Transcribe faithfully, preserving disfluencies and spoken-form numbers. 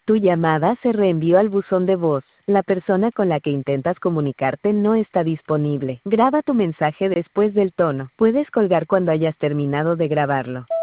Tu llamada se reenvió al buzón de voz. La persona con la que intentas comunicarte no está disponible. Graba tu mensaje después del tono. Puedes colgar cuando hayas terminado de grabarlo.